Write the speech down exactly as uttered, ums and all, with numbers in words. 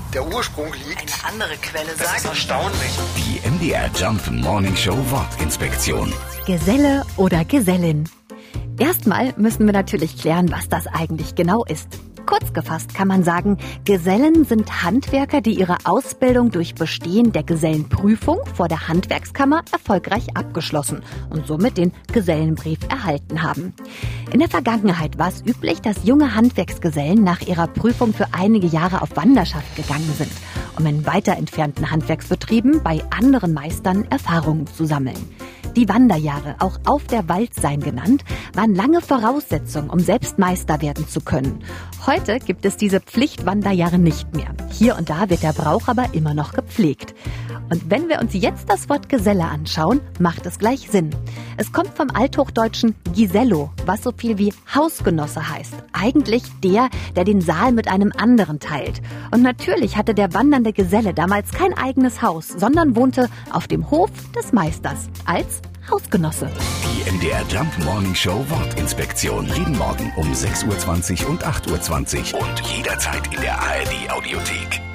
der Ursprung liegt. Eine andere Quelle Das sagt... ist erstaunlich. Die M D R Jump Morning Show Wortinspektion. Geselle oder Gesellin? Erstmal müssen wir natürlich klären, was das eigentlich genau ist. Kurz gefasst kann man sagen, Gesellen sind Handwerker, die ihre Ausbildung durch Bestehen der Gesellenprüfung vor der Handwerkskammer erfolgreich abgeschlossen und somit den Gesellenbrief erhalten haben. In der Vergangenheit war es üblich, dass junge Handwerksgesellen nach ihrer Prüfung für einige Jahre auf Wanderschaft gegangen sind, um in weiter entfernten Handwerksbetrieben bei anderen Meistern Erfahrungen zu sammeln. Die Wanderjahre, auch auf der Waldsein genannt, waren lange Voraussetzung, um selbst Meister werden zu können. Heute gibt es diese Pflichtwanderjahre nicht mehr. Hier und da wird der Brauch aber immer noch gepflegt. Und wenn wir uns jetzt das Wort Geselle anschauen, macht es gleich Sinn. Es kommt vom althochdeutschen Gisello, was so viel wie Hausgenosse heißt. Eigentlich der, der den Saal mit einem anderen teilt. Und natürlich hatte der wandernde Geselle damals kein eigenes Haus, sondern wohnte auf dem Hof des Meisters als Hausgenosse. Die M D R Jump Morning Show Wortinspektion. Jeden Morgen um sechs Uhr zwanzig und acht Uhr zwanzig und jederzeit in der A R D Audiothek.